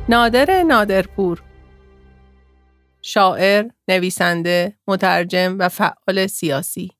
نادر نادرپور، شاعر، نویسنده، مترجم و فعال سیاسی.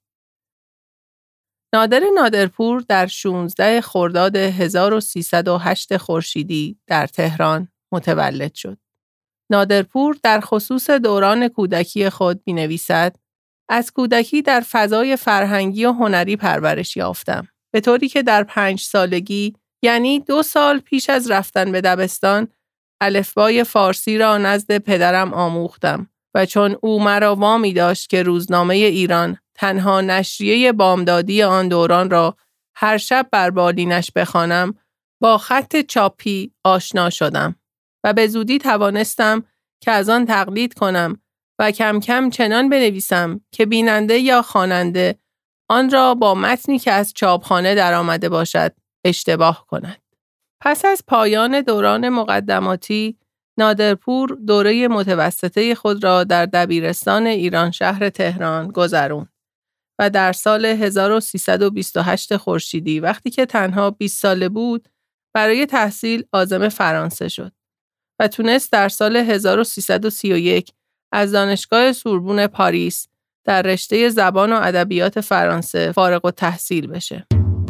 نادر نادرپور در 16 خرداد 1308 خورشیدی در تهران متولد شد. نادرپور در خصوص دوران کودکی خود می‌نویسد: از کودکی در فضای فرهنگی و هنری پرورش یافتم، به طوری که در 5 سالگی، یعنی 2 سال پیش از رفتن به دبستان، الفبای فارسی را نزد پدرم آموختم و چون او مرا وامی داشت که روزنامه ایران، تنها نشریه بامدادی آن دوران را هر شب بر بالینش بخوانم، با خط چاپی آشنا شدم و به زودی توانستم که از آن تقلید کنم و کم کم چنان بنویسم که بیننده یا خواننده آن را با متنی که از چاپخانه درآمده باشد اشتباه کند. پس از پایان دوران مقدماتی، نادرپور دوره متوسطه خود را در دبیرستان ایران شهر تهران گذراند و در سال 1328 خورشیدی، وقتی که تنها 20 ساله بود، برای تحصیل عازم فرانسه شد و تونست در سال 1331 از دانشگاه سوربون پاریس در رشته زبان و ادبیات فرانسه فارغ التحصیل بشه.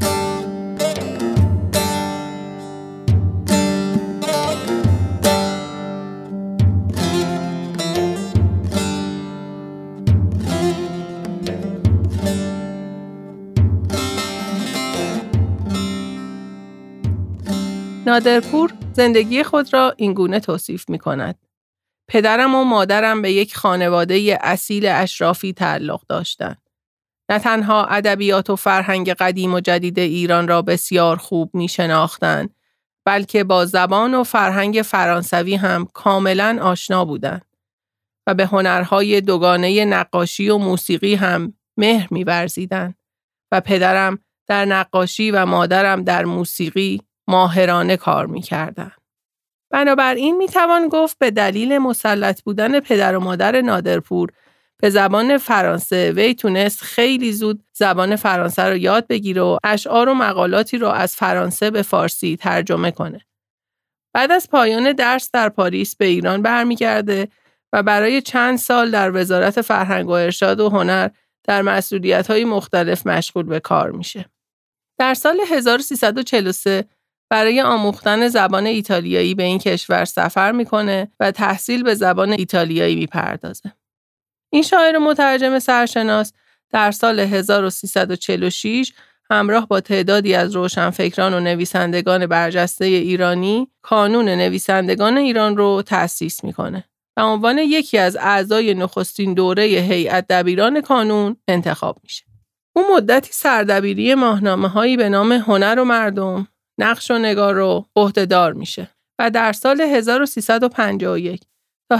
نادرپور زندگی خود را اینگونه توصیف می کند: پدرم و مادرم به یک خانواده اصیل اشرافی تعلق داشتند. نه تنها ادبیات و فرهنگ قدیم و جدید ایران را بسیار خوب می شناختند، بلکه با زبان و فرهنگ فرانسوی هم کاملاً آشنا بودند و به هنرهای دوگانه نقاشی و موسیقی هم مهر می ورزیدند و پدرم در نقاشی و مادرم در موسیقی ماهرانه کار می‌کردند. بنابراین می‌توان گفت به دلیل مسلط بودن پدر و مادر نادرپور به زبان فرانسه، وی تونست خیلی زود زبان فرانسه رو یاد بگیره و اشعار و مقالاتی رو از فرانسه به فارسی ترجمه کنه. بعد از پایان درس در پاریس به ایران برمیگرده و برای چند سال در وزارت فرهنگ و ارشاد و هنر در مسئولیت‌های مختلف مشغول به کار میشه. در سال 1343 برای آموختن زبان ایتالیایی به این کشور سفر میکنه و تحصیل به زبان ایتالیایی میپردازه. این شاعر و مترجم سرشناس در سال 1346 همراه با تعدادی از روشنفکران و نویسندگان برجسته ایرانی کانون نویسندگان ایران رو تأسیس میکنه و عنوان یکی از اعضای نخستین دوره هیئت دبیران کانون انتخاب میشه. او مدتی سردبیری ماهنامه‌هایی به نام هنر و مردم، نقش و نگار رو عهده‌دار میشه و در سال 1351 تا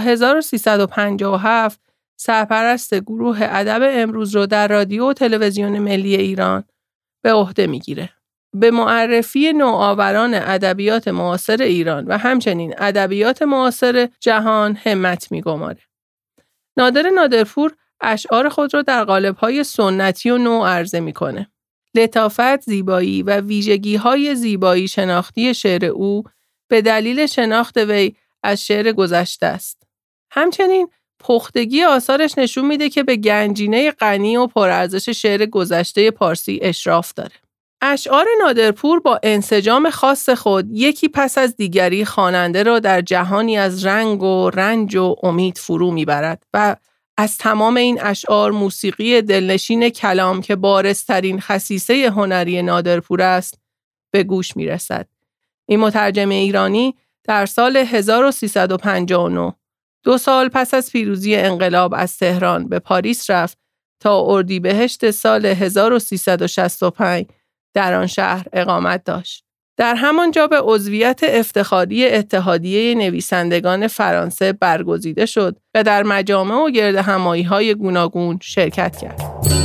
1357 سرپرست گروه ادب امروز رو در رادیو و تلویزیون ملی ایران به عهده میگیره. به معرفی نوآوران ادبیات معاصر ایران و همچنین ادبیات معاصر جهان همت میگماره. نادر نادرپور اشعار خود را در قالب‌های سنتی و نو عرضه میکنه. لطافت، زیبایی و ویژگی‌های زیبایی شناختی شعر او به دلیل شناخت وی از شعر گذشته است. همچنین پختگی آثارش نشون میده که به گنجینه غنی و پرارزش شعر گذشته پارسی اشراف داره. اشعار نادرپور با انسجام خاص خود یکی پس از دیگری خواننده را در جهانی از رنگ و رنج و امید فرو میبرد و از تمام این اشعار موسیقی دلنشین کلام که بارزترین خصیصه هنری نادرپور است به گوش میرسد. این مترجم ایرانی در سال 1359 2 سال پس از پیروزی انقلاب از تهران به پاریس رفت تا اردیبهشت سال 1365 در آن شهر اقامت داشت. در همانجا به عضویت افتخاری اتحادیه نویسندگان فرانسه برگزیده شد و در مجامع و گردهمایی‌های گوناگون شرکت کرد.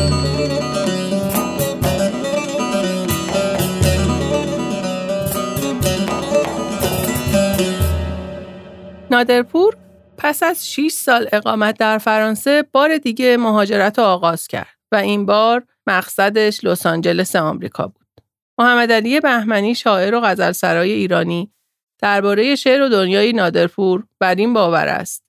نادرپور پس از 6 سال اقامت در فرانسه بار دیگه مهاجرت رو آغاز کرد و این بار مقصدش لس آنجلس آمریکا بود. محمدعلی بهمنی شاعر و غزلسرای ایرانی درباره شعر و دنیای نادرپور بر این باور است: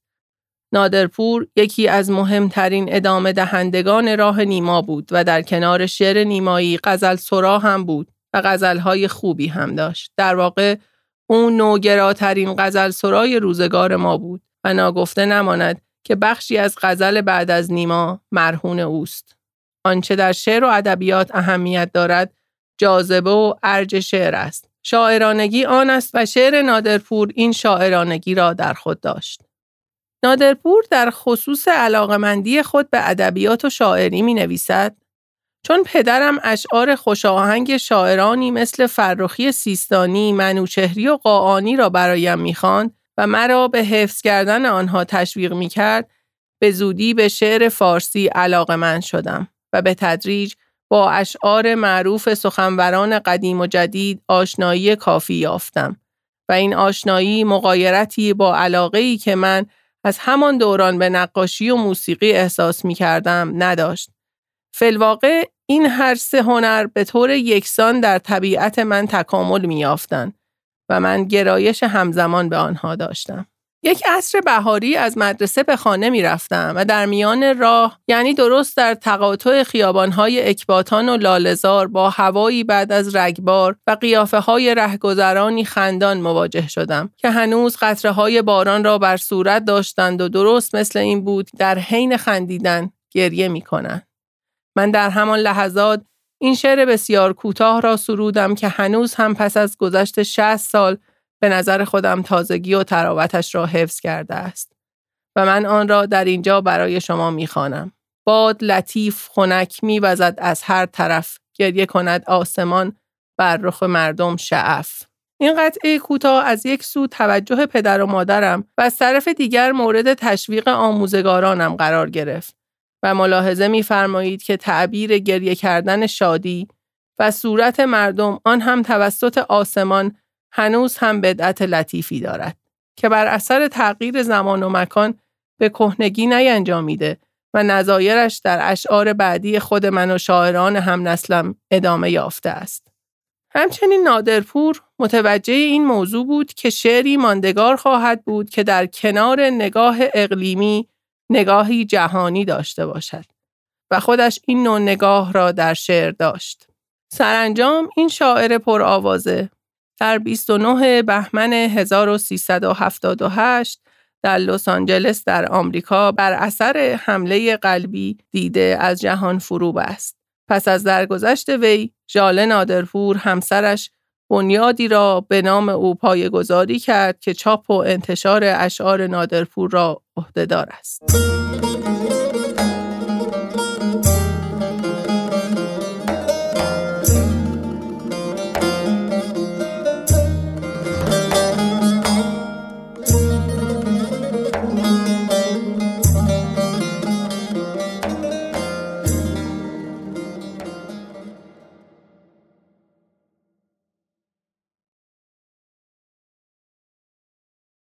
نادرپور یکی از مهمترین ادامه دهندگان راه نیما بود و در کنار شعر نیمایی غزل سرا هم بود و غزلهای خوبی هم داشت. در واقع اون نوگراترین غزل سرای روزگار ما بود و ناگفته نماند که بخشی از غزل بعد از نیما مرهون اوست. آنچه در شعر و ادبیات اهمیت دارد جاذبه و ارج شعر است. شاعرانگی آن است و شعر نادرپور این شاعرانگی را در خود داشت. نادرپور در خصوص علاقمندی خود به ادبیات و شاعری می نویسد: چون پدرم اشعار خوشاهنگ شاعرانی مثل فرخی سیستانی، منوچهری و قاآنی را برایم می خواند و مرا به حفظ کردن آنها تشویق می کرد، به زودی به شعر فارسی علاقمند شدم و به تدریج با اشعار معروف سخنوران قدیم و جدید آشنایی کافی یافتم و این آشنایی مغایرتی با علاقه‌ای که من از همان دوران به نقاشی و موسیقی احساس می کردم نداشت. فی‌الواقع این هر سه هنر به طور یکسان در طبیعت من تکامل می یافتند و من گرایش همزمان به آنها داشتم. یک عصر بهاری از مدرسه به خانه می رفتم و در میان راه، یعنی درست در تقاطع خیابان‌های اکباتان و لاله‌زار، با هوایی بعد از رگبار و قیافه‌های رهگذرانی خندان مواجه شدم که هنوز قطره‌های باران را بر صورت داشتند و درست مثل این بود در حین خندیدن گریه می‌کنند. من در همان لحظات این شعر بسیار کوتاه را سرودم که هنوز هم پس از گذشت 60 سال به نظر خودم تازگی و تراوتش را حفظ کرده است و من آن را در اینجا برای شما می‌خوانم. باد لطیف خنک می‌وزد از هر طرف، گریه کند آسمان بر رخ مردم شعف. این قطعه کوتاه از یک سو توجه پدر و مادرم و از طرف دیگر مورد تشویق آموزگارانم قرار گرفت و ملاحظه می‌فرمایید که تعبیر گریه کردن شادی و صورت مردم، آن هم توسط آسمان، هنوز هم بدعت لطیفی دارد که بر اثر تغییر زمان و مکان به کهنگی نینجامیده و نظایرش در اشعار بعدی خود من و شاعران هم نسلم ادامه یافته است. همچنین نادرپور متوجه این موضوع بود که شعری ماندگار خواهد بود که در کنار نگاه اقلیمی نگاهی جهانی داشته باشد و خودش این نوع نگاه را در شعر داشت. سرانجام این شاعر پرآوازه در 29 بهمن 1378 در لس آنجلس در آمریکا بر اثر حمله قلبی دیده از جهان فرو بست. پس از درگذشت وی، ژاله نادرپور همسرش بنیادی را به نام او پایه‌گذاری کرد که چاپ و انتشار اشعار نادرپور را عهده‌دار است.